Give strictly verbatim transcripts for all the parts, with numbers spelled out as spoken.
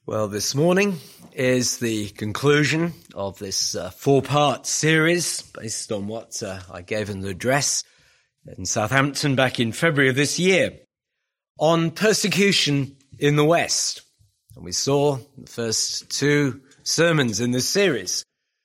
Well, this morning is the conclusion of this uh, four-part series based on what uh, I gave in the address in Southampton back in February of this year on persecution in the West. And we saw in the first two sermons in this series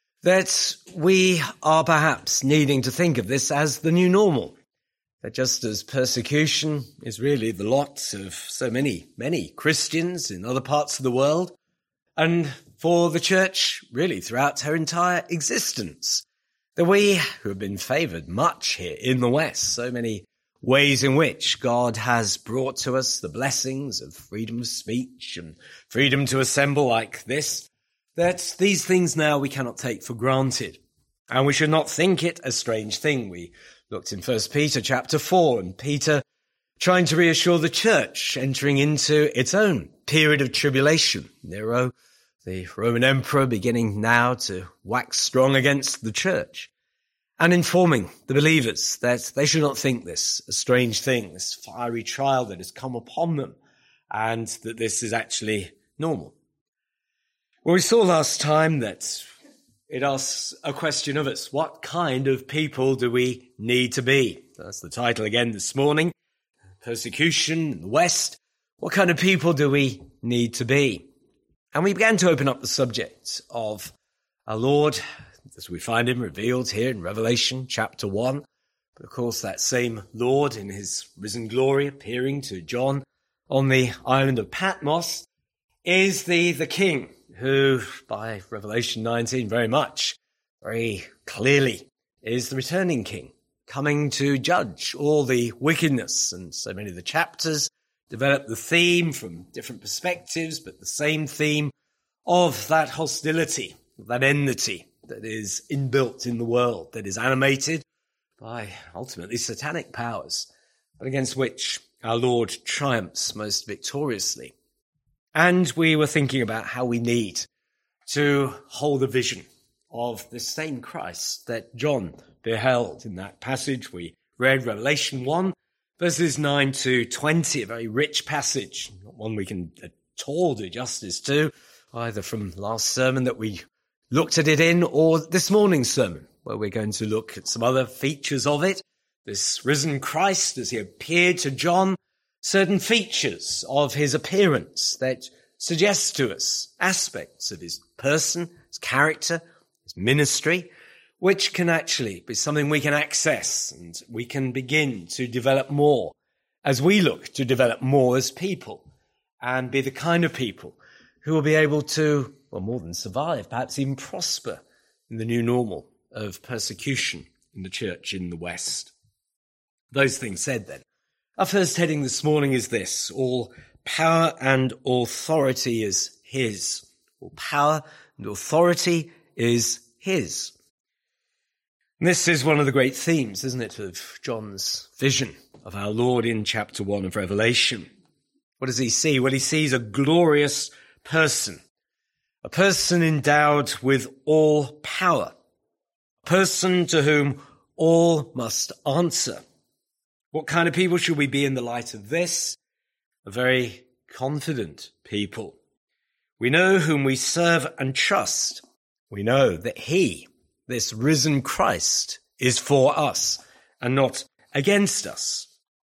that we are perhaps needing to think of this as the new normal. That just as persecution is really the lot of so many, many Christians in other parts of the world, and for the church really throughout her entire existence, that we who have been favoured much here in the West, so many ways in which God has brought to us the blessings of freedom of speech and freedom to assemble like this, that these things now we cannot take for granted. And we should not think it a strange thing. We looked in First Peter chapter four, and Peter trying to reassure the church entering into its own period of tribulation. Nero, the Roman emperor, beginning now to wax strong against the church, and informing the believers that they should not think this a strange thing, this fiery trial that has come upon them, and that this is actually normal. Well, we saw last time that it asks a question of us. What kind of people do we need to be? That's the title again this morning. Persecution in the West. What kind of people do we need to be? And we began to open up the subject of our Lord, as we find him revealed here in Revelation chapter one. But of course, that same Lord in his risen glory appearing to John on the island of Patmos is the, the King, who, by Revelation nineteen, very much, very clearly, is the returning king, coming to judge all the wickedness. And so many of the chapters develop the theme from different perspectives, but the same theme of that hostility, that enmity that is inbuilt in the world, that is animated by ultimately satanic powers, but against which our Lord triumphs most victoriously. And we were thinking about how we need to hold a vision of the same Christ that John beheld in that passage. We read Revelation one, verses nine to twenty, a very rich passage, not one we can at all do justice to, either from last sermon that we looked at it in or this morning's sermon, where we're going to look at some other features of it. This risen Christ, as he appeared to John, certain features of his appearance that suggest to us aspects of his person, his character, his ministry, which can actually be something we can access and we can begin to develop more as we look to develop more as people and be the kind of people who will be able to, well, more than survive, perhaps even prosper in the new normal of persecution in the church in the West. Those things said then, our first heading this morning is this: all power and authority is his. All power and authority is his. And this is one of the great themes, isn't it, of John's vision of our Lord in chapter one of Revelation. What does he see? Well, he sees a glorious person, a person endowed with all power, a person to whom all must answer. What kind of people should we be in the light of this? A very confident people. We know whom we serve and trust. We know that he, this risen Christ, is for us and not against us.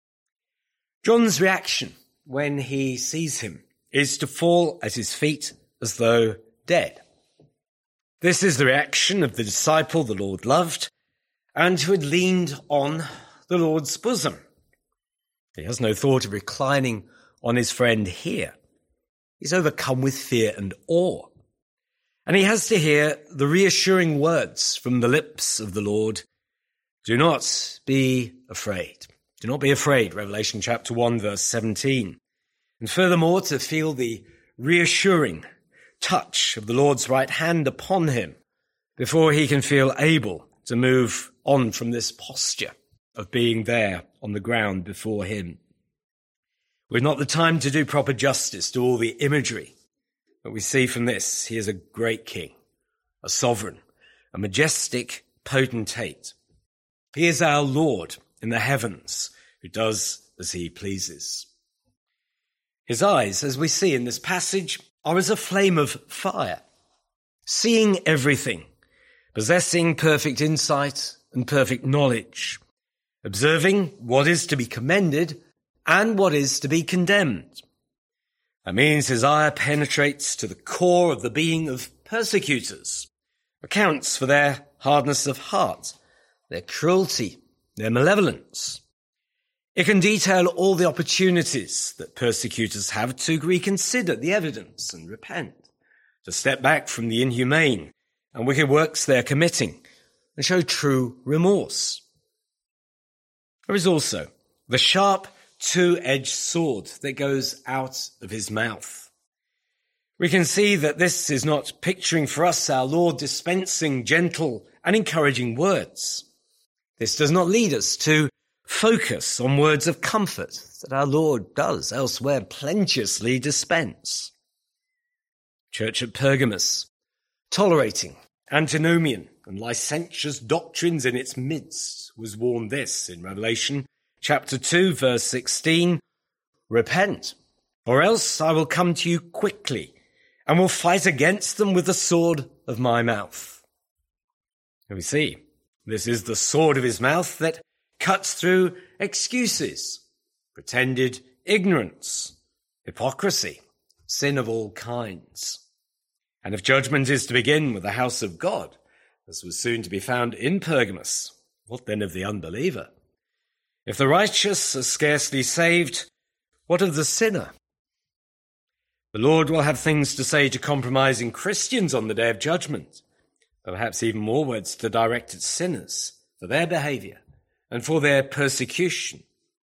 John's reaction when he sees him is to fall at his feet as though dead. This is the reaction of the disciple the Lord loved and who had leaned on the Lord's bosom. He has no thought of reclining on his friend here. He's overcome with fear and awe. And he has to hear the reassuring words from the lips of the Lord. Do not be afraid. Do not be afraid, Revelation chapter one, verse seventeen. And furthermore, to feel the reassuring touch of the Lord's right hand upon him before he can feel able to move on from this posture of being there on the ground before him. We've not the time to do proper justice to all the imagery, but we see from this he is a great king, a sovereign, a majestic potentate. He is our Lord in the heavens, who does as he pleases. His eyes, as we see in this passage, are as a flame of fire, seeing everything, possessing perfect insight and perfect knowledge, observing what is to be commended and what is to be condemned. That means his eye penetrates to the core of the being of persecutors, accounts for their hardness of heart, their cruelty, their malevolence. It can detail all the opportunities that persecutors have to reconsider the evidence and repent, to step back from the inhumane and wicked works they're committing and show true remorse. There is also the sharp two-edged sword that goes out of his mouth. We can see that this is not picturing for us our Lord dispensing gentle and encouraging words. This does not lead us to focus on words of comfort that our Lord does elsewhere plenteously dispense. Church at Pergamos, tolerating antinomian and licentious doctrines in its midst, was warned this in Revelation chapter two, verse sixteen, "Repent, or else I will come to you quickly and will fight against them with the sword of my mouth." And we see, this is the sword of his mouth that cuts through excuses, pretended ignorance, hypocrisy, sin of all kinds. And if judgment is to begin with the house of God, as was soon to be found in Pergamos, what then of the unbeliever? If the righteous are scarcely saved, what of the sinner? The Lord will have things to say to compromising Christians on the day of judgment, but perhaps even more words to direct at sinners for their behaviour and for their persecution.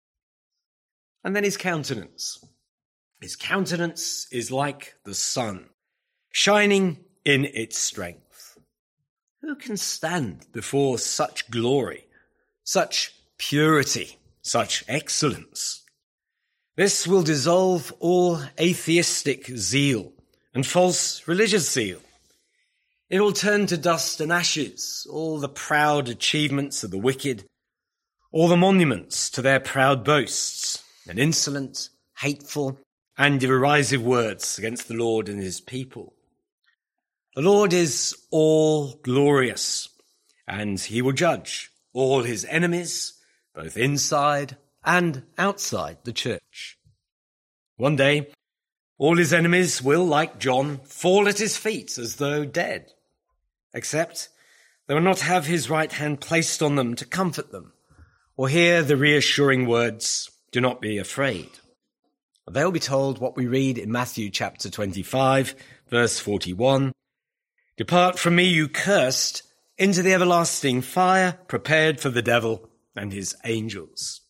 And then his countenance. His countenance is like the sun, shining in its strength. Who can stand before such glory, such purity, such excellence? This will dissolve all atheistic zeal and false religious zeal. It will turn to dust and ashes all the proud achievements of the wicked, all the monuments to their proud boasts and insolent, hateful, and derisive words against the Lord and his people. The Lord is all glorious, and he will judge all his enemies, both inside and outside the church. One day, all his enemies will, like John, fall at his feet as though dead, except they will not have his right hand placed on them to comfort them, or hear the reassuring words, "Do not be afraid." They'll be told what we read in Matthew chapter twenty-five, verse forty-one, "Depart from me, you cursed, into the everlasting fire prepared for the devil and his angels."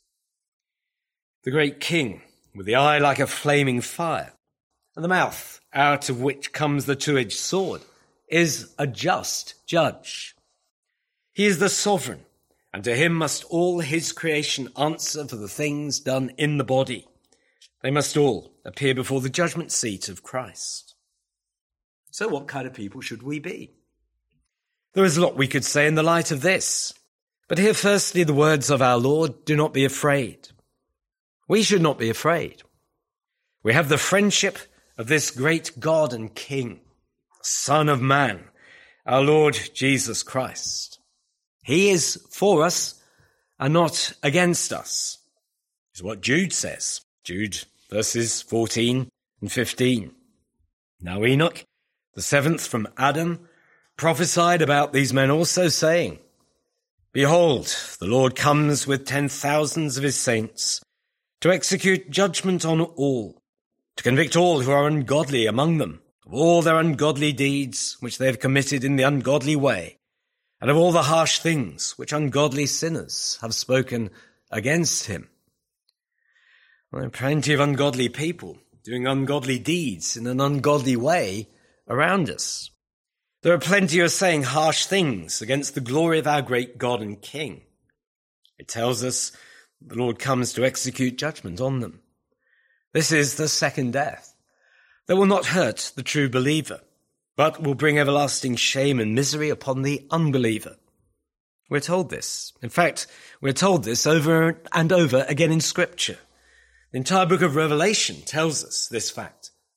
The great King, with the eye like a flaming fire, and the mouth out of which comes the two-edged sword, is a just judge. He is the sovereign, and to him must all his creation answer for the things done in the body. They must all appear before the judgment seat of Christ. So what kind of people should we be? There is a lot we could say in the light of this. But hear firstly the words of our Lord, "Do not be afraid." We should not be afraid. We have the friendship of this great God and King, Son of Man, our Lord Jesus Christ. He is for us and not against us. This is what Jude says. Jude verses fourteen and fifteen. Now Enoch, the seventh from Adam, prophesied about these men also, saying, "Behold, the Lord comes with ten thousands of his saints to execute judgment on all, to convict all who are ungodly among them of all their ungodly deeds which they have committed in the ungodly way, and of all the harsh things which ungodly sinners have spoken against him." Well, there are plenty of ungodly people doing ungodly deeds in an ungodly way around us. There are plenty who are saying harsh things against the glory of our great God and King. It tells us the Lord comes to execute judgment on them. This is the second death that will not hurt the true believer, but will bring everlasting shame and misery upon the unbeliever. We're told this. In fact, we're told this over and over again in Scripture. The entire book of Revelation tells us this fact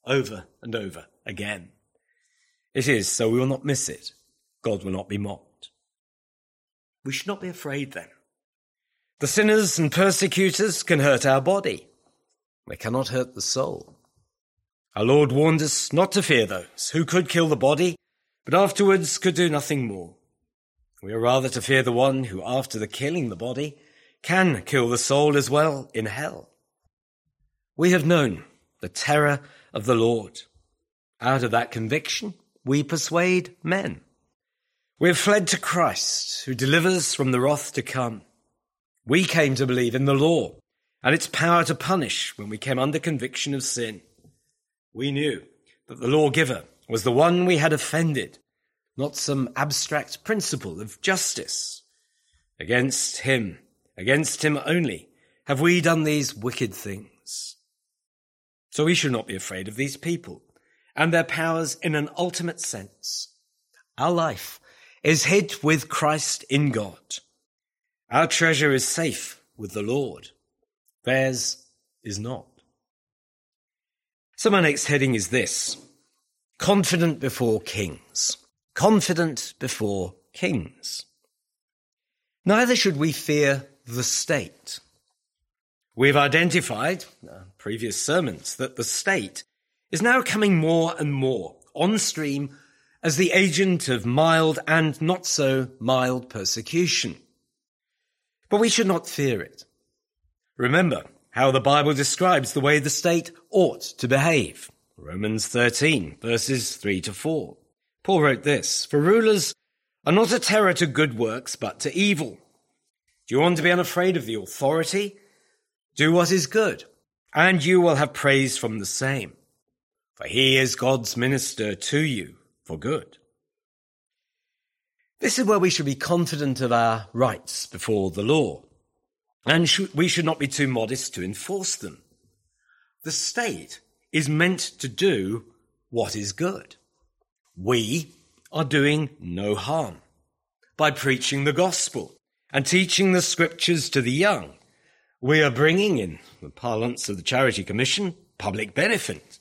over and over again. It is so we will not miss it. God will not be mocked. We should not be afraid then. The sinners and persecutors can hurt our body. They cannot hurt the soul. Our Lord warned us not to fear those who could kill the body, but afterwards could do nothing more. We are rather to fear the one who, after the killing the body, can kill the soul as well in hell. We have known the terror of the Lord. Out of that conviction, we persuade men. We have fled to Christ, who delivers from the wrath to come. We came to believe in the law and its power to punish when we came under conviction of sin. We knew that the lawgiver was the one we had offended, not some abstract principle of justice. Against him, against him only, have we done these wicked things. So we should not be afraid of these people and their powers in an ultimate sense. Our life is hid with Christ in God. Our treasure is safe with the Lord. Theirs is not. So my next heading is this: confident before kings. Confident before kings. Neither should we fear the state. We've identified in our previous sermons that the state is now coming more and more on stream as the agent of mild and not so mild persecution. But we should not fear it. Remember how the Bible describes the way the state ought to behave. Romans thirteen, verses three to four. Paul wrote this: "For rulers are not a terror to good works, but to evil. Do you want to be unafraid of the authority? Do what is good, and you will have praise from the same. For he is God's minister to you for good." This is where we should be confident of our rights before the law, and sh- we should not be too modest to enforce them. The state is meant to do what is good. We are doing no harm by preaching the gospel and teaching the scriptures to the young. We are bringing, in the parlance of the Charity Commission, public benefit.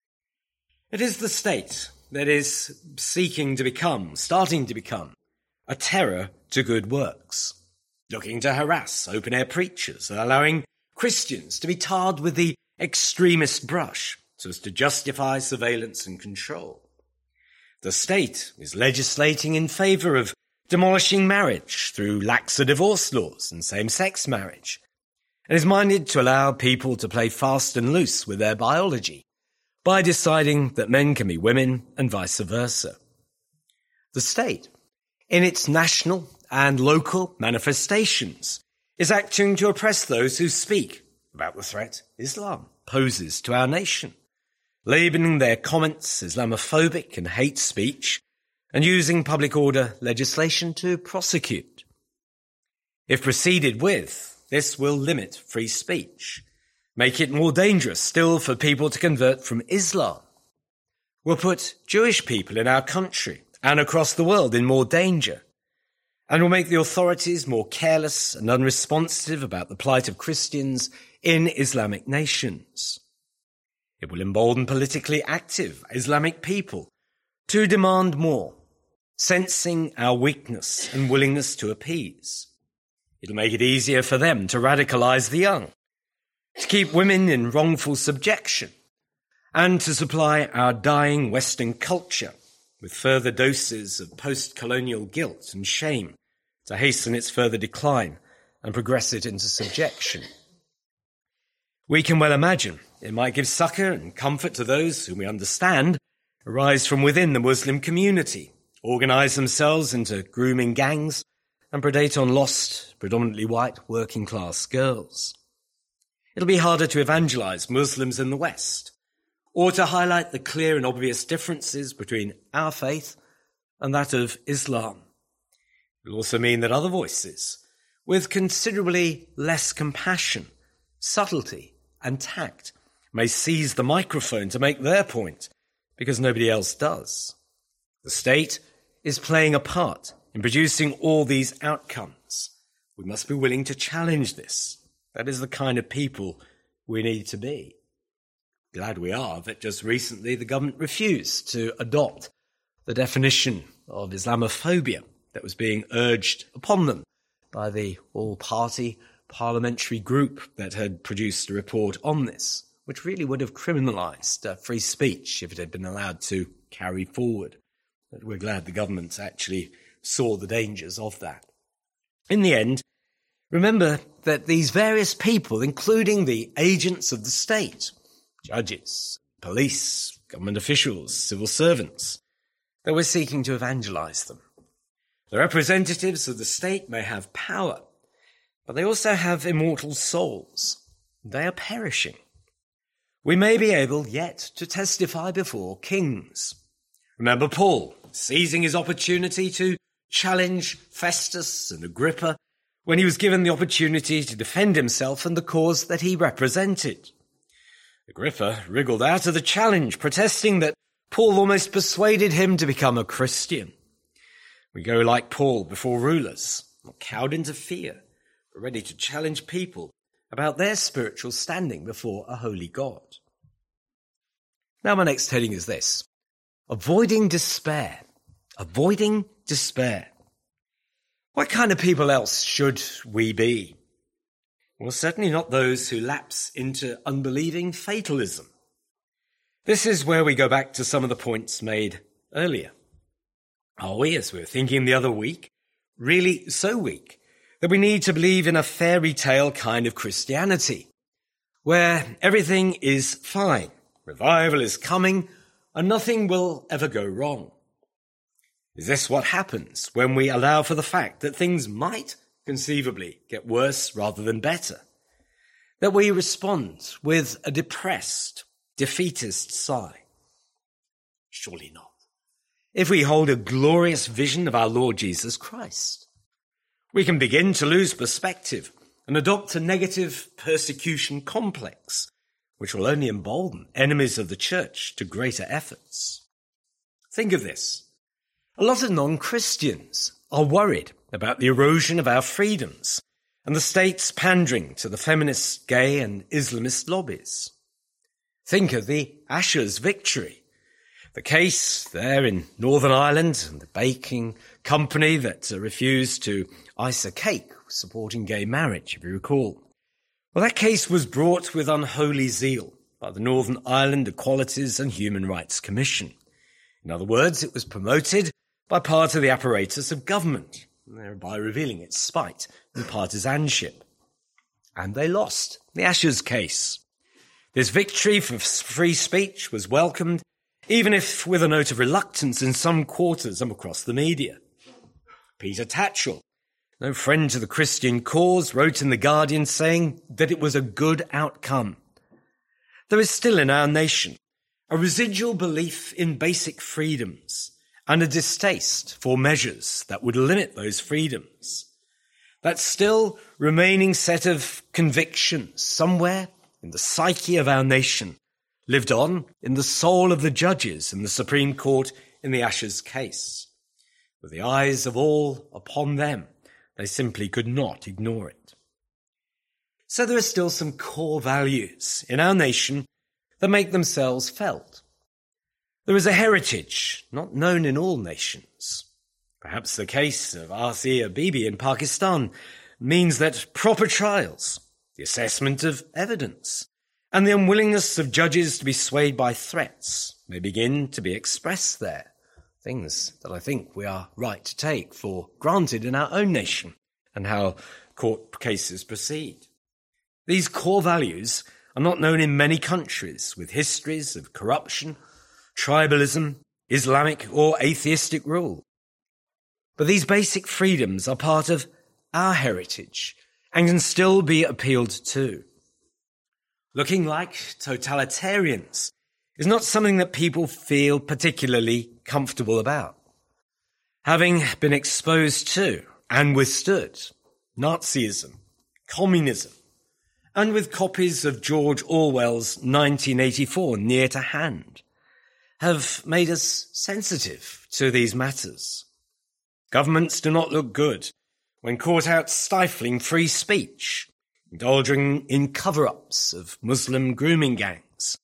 It is the state that is seeking to become, starting to become, a terror to good works, looking to harass open-air preachers and allowing Christians to be tarred with the extremist brush so as to justify surveillance and control. The state is legislating in favour of demolishing marriage through laxer divorce laws and same-sex marriage, and is minded to allow people to play fast and loose with their biology by deciding that men can be women and vice versa. The state, in its national and local manifestations, is acting to oppress those who speak about the threat Islam poses to our nation, labelling their comments Islamophobic and hate speech, and using public order legislation to prosecute. If proceeded with, this will limit free speech, make it more dangerous still for people to convert from Islam, will put Jewish people in our country and across the world in more danger, and will make the authorities more careless and unresponsive about the plight of Christians in Islamic nations. It will embolden politically active Islamic people to demand more, sensing our weakness and willingness to appease. It'll make it easier for them to radicalize the young, to keep women in wrongful subjection, and to supply our dying Western culture with further doses of post-colonial guilt and shame to hasten its further decline and progress it into subjection. We can well imagine it might give succour and comfort to those whom we understand arise from within the Muslim community, organise themselves into grooming gangs, and predate on lost, predominantly white, working-class girls. It'll be harder to evangelise Muslims in the West, or to highlight the clear and obvious differences between our faith and that of Islam. It will also mean that other voices, with considerably less compassion, subtlety, and tact, may seize the microphone to make their point, because nobody else does. The state is playing a part in producing all these outcomes. We must be willing to challenge this. That is the kind of people we need to be. Glad we are that just recently the government refused to adopt the definition of Islamophobia that was being urged upon them by the all-party parliamentary group that had produced a report on this, which really would have criminalised uh, free speech if it had been allowed to carry forward. But we're glad the government actually saw the dangers of that. In the end, remember that these various people, including the agents of the state, judges, police, government officials, civil servants, that we're seeking to evangelize them. The representatives of the state may have power, but they also have immortal souls. They are perishing. We may be able yet to testify before kings. Remember Paul seizing his opportunity to challenge Festus and Agrippa when he was given the opportunity to defend himself and the cause that he represented. Agrippa wriggled out of the challenge, protesting that Paul almost persuaded him to become a Christian. We go like Paul before rulers, not cowed into fear, but ready to challenge people about their spiritual standing before a holy God. Now my next heading is this: avoiding despair. Avoiding despair. What kind of people else should we be? Well, certainly not those who lapse into unbelieving fatalism. This is where we go back to some of the points made earlier. Are we, as we were thinking the other week, really so weak that we need to believe in a fairy tale kind of Christianity, where everything is fine, revival is coming, and nothing will ever go wrong? Is this what happens when we allow for the fact that things might conceivably get worse rather than better? That we respond with a depressed, defeatist sigh? Surely not. If we hold a glorious vision of our Lord Jesus Christ, we can begin to lose perspective and adopt a negative persecution complex, which will only embolden enemies of the church to greater efforts. Think of this. A lot of non-Christians are worried about the erosion of our freedoms and the state's pandering to the feminist, gay and Islamist lobbies. Think of the Asher's victory, the case there in Northern Ireland and the baking company that uh, refused to ice a cake supporting gay marriage, if you recall. Well, that case was brought with unholy zeal by the Northern Ireland Equalities and Human Rights Commission. In other words, it was promoted by part of the apparatus of government, thereby revealing its spite and partisanship. And they lost the Asher's case. This victory for free speech was welcomed, even if with a note of reluctance in some quarters and across the media. Peter Tatchell, no friend to the Christian cause, wrote in The Guardian saying that it was a good outcome. There is still in our nation a residual belief in basic freedoms and a distaste for measures that would limit those freedoms. That still remaining set of convictions somewhere in the psyche of our nation lived on in the soul of the judges in the Supreme Court in the Asher's case. With the eyes of all upon them, they simply could not ignore it. So there are still some core values in our nation that make themselves felt. There is a heritage not known in all nations. Perhaps the case of Asia Bibi in Pakistan means that proper trials, the assessment of evidence, and the unwillingness of judges to be swayed by threats may begin to be expressed there, things that I think we are right to take for granted in our own nation and how court cases proceed. These core values are not known in many countries with histories of corruption, tribalism, Islamic or atheistic rule. But these basic freedoms are part of our heritage and can still be appealed to. Looking like totalitarians is not something that people feel particularly comfortable about. Having been exposed to and withstood Nazism, communism, and with copies of George Orwell's nineteen eighty-four near to hand, have made us sensitive to these matters. Governments do not look good when caught out stifling free speech, indulging in cover-ups of Muslim grooming gangs,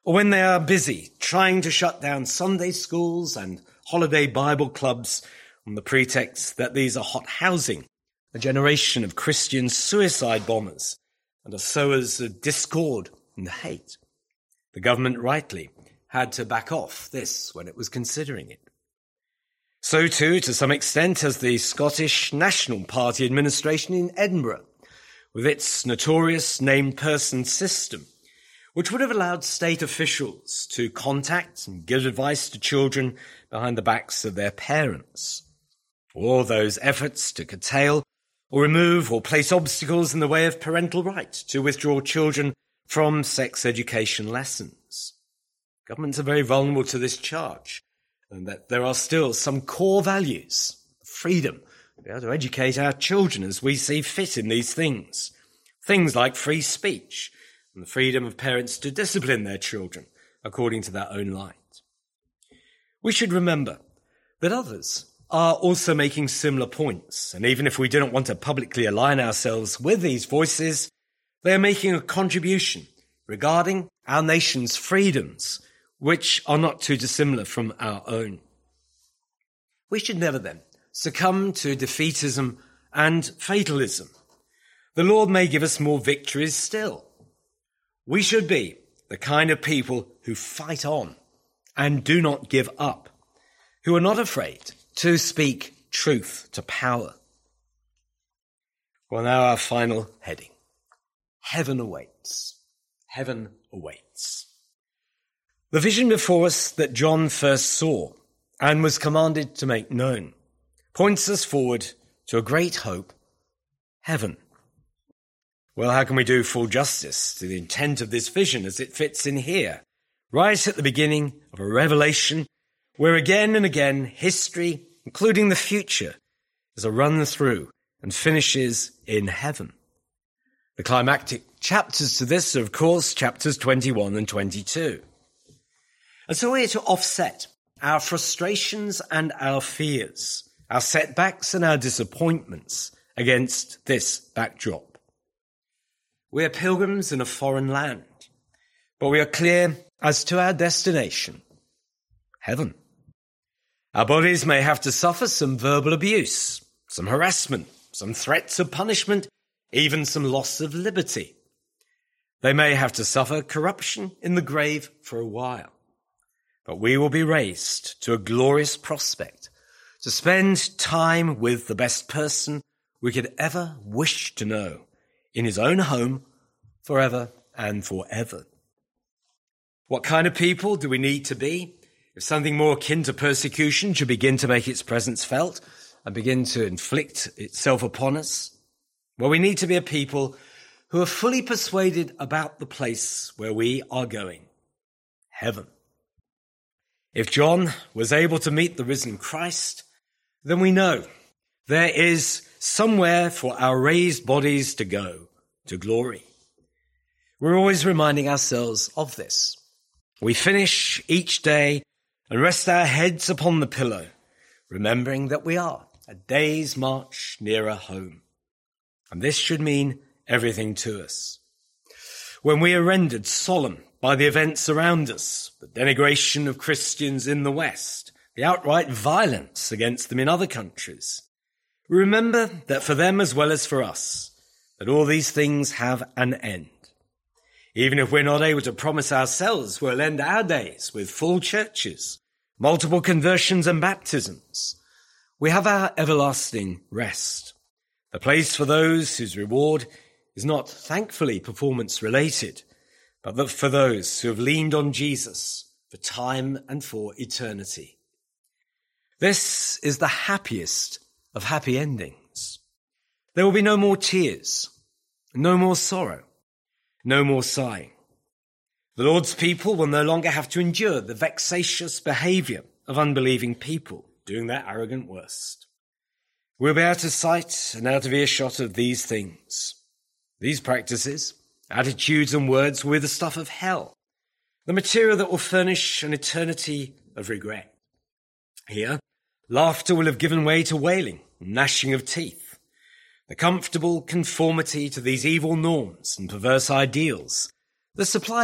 or when they are busy trying to shut down Sunday schools and holiday Bible clubs on the pretext that these are hot housing a generation of Christian suicide bombers and are sowers of discord and hate. The government rightly had to back off this when it was considering it. So too, to some extent, has the Scottish National Party administration in Edinburgh, with its notorious named person system, which would have allowed state officials to contact and give advice to children behind the backs of their parents. All those efforts to curtail or remove or place obstacles in the way of parental right to withdraw children from sex education lessons. Governments are very vulnerable to this charge, and that there are still some core values, freedom, to be able to educate our children as we see fit in these things. Things like free speech and the freedom of parents to discipline their children according to their own light. We should remember that others are also making similar points, and even if we do not want to publicly align ourselves with these voices, they are making a contribution regarding our nation's freedoms, which are not too dissimilar from our own. We should never then succumb to defeatism and fatalism. The Lord may give us more victories still. We should be the kind of people who fight on and do not give up, who are not afraid to speak truth to power. Well, now our final heading. Heaven awaits. Heaven awaits. The vision before us that John first saw and was commanded to make known points us forward to a great hope, heaven. Well, how can we do full justice to the intent of this vision as it fits in here, right at the beginning of a revelation where again and again history, including the future, is a run through and finishes in heaven? The climactic chapters to this are, of course, chapters twenty-one and twenty-two. And so we're to offset our frustrations and our fears, our setbacks and our disappointments against this backdrop. We are pilgrims in a foreign land, but we are clear as to our destination, heaven. Our bodies may have to suffer some verbal abuse, some harassment, some threats of punishment, even some loss of liberty. They may have to suffer corruption in the grave for a while, but we will be raised to a glorious prospect to spend time with the best person we could ever wish to know in his own home forever and forever. What kind of people do we need to be if something more akin to persecution should begin to make its presence felt and begin to inflict itself upon us? Well, we need to be a people who are fully persuaded about the place where we are going, heaven. If John was able to meet the risen Christ, then we know there is somewhere for our raised bodies to go, to glory. We're always reminding ourselves of this. We finish each day and rest our heads upon the pillow, remembering that we are a day's march nearer home. And this should mean everything to us. When we are rendered solemn by the events around us, the denigration of Christians in the West, the outright violence against them in other countries, we remember that for them as well as for us, that all these things have an end. Even if we're not able to promise ourselves we'll end our days with full churches, multiple conversions and baptisms, we have our everlasting rest, the place for those whose reward is not thankfully performance-related, but that for those who have leaned on Jesus for time and for eternity. This is the happiest of happy endings. There will be no more tears, no more sorrow, no more sighing. The Lord's people will no longer have to endure the vexatious behavior of unbelieving people doing their arrogant worst. We'll be out of sight and out of earshot of these things. These practices, attitudes and words will be the stuff of hell, the material that will furnish an eternity of regret. Here, laughter will have given way to wailing, gnashing of teeth. The comfortable conformity to these evil norms and perverse ideals that supplied a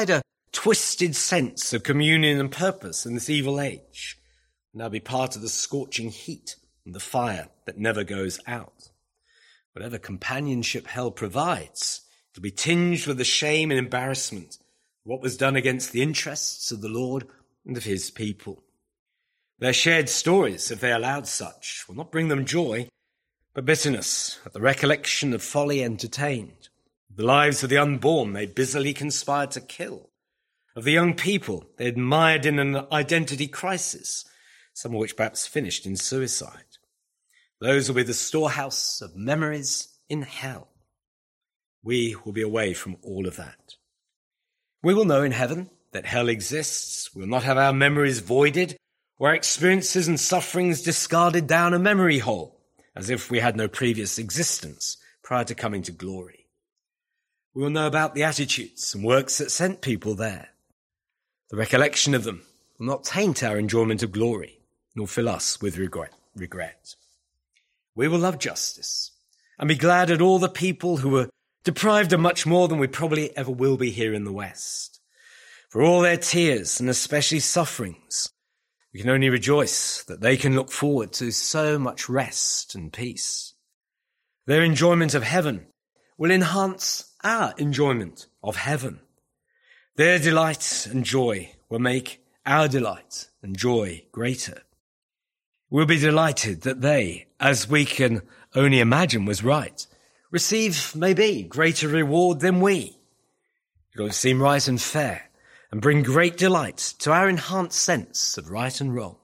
twisted sense of communion and purpose in this evil age will now be part of the scorching heat and the fire that never goes out. Whatever companionship hell provides, it'll be tinged with the shame and embarrassment of what was done against the interests of the Lord and of his people. Their shared stories, if they allowed such, will not bring them joy, but bitterness at the recollection of folly entertained, the lives of the unborn they busily conspired to kill, of the young people they admired in an identity crisis, some of which perhaps finished in suicide. Those will be the storehouse of memories in hell. We will be away from all of that. We will know in heaven that hell exists. We will not have our memories voided or our experiences and sufferings discarded down a memory hole, as if we had no previous existence prior to coming to glory. We will know about the attitudes and works that sent people there. The recollection of them will not taint our enjoyment of glory, nor fill us with regret. regret. We will love justice and be glad at all the people who were deprived of much more than we probably ever will be here in the West. For all their tears and especially sufferings, we can only rejoice that they can look forward to so much rest and peace. Their enjoyment of heaven will enhance our enjoyment of heaven. Their delight and joy will make our delight and joy greater. We'll be delighted that they, as we can only imagine was right, receive maybe greater reward than we. It will seem right and fair and bring great delight to our enhanced sense of right and wrong.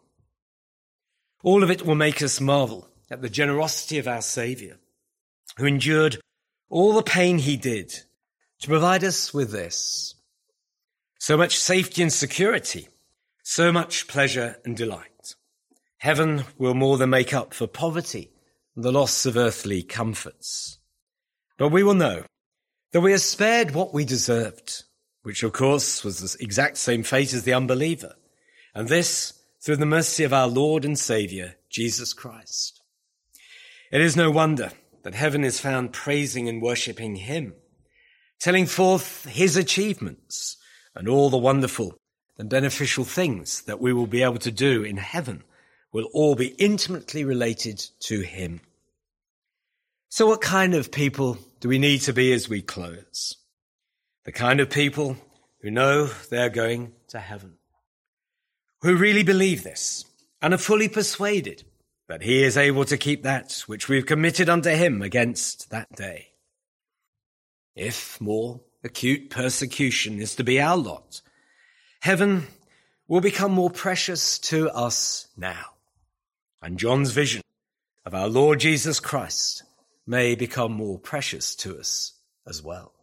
All of it will make us marvel at the generosity of our Saviour, who endured all the pain he did to provide us with this. So much safety and security, so much pleasure and delight. Heaven will more than make up for poverty and the loss of earthly comforts. But we will know that we are spared what we deserved, which of course was the exact same fate as the unbeliever, and this through the mercy of our Lord and Saviour, Jesus Christ. It is no wonder that heaven is found praising and worshipping him, telling forth his achievements and all the wonderful and beneficial things that we will be able to do in heaven will all be intimately related to him. So what kind of people do we need to be as we close? The kind of people who know they're going to heaven, who really believe this and are fully persuaded that he is able to keep that which we've committed unto him against that day. If more acute persecution is to be our lot, heaven will become more precious to us now. And John's vision of our Lord Jesus Christ may become more precious to us as well.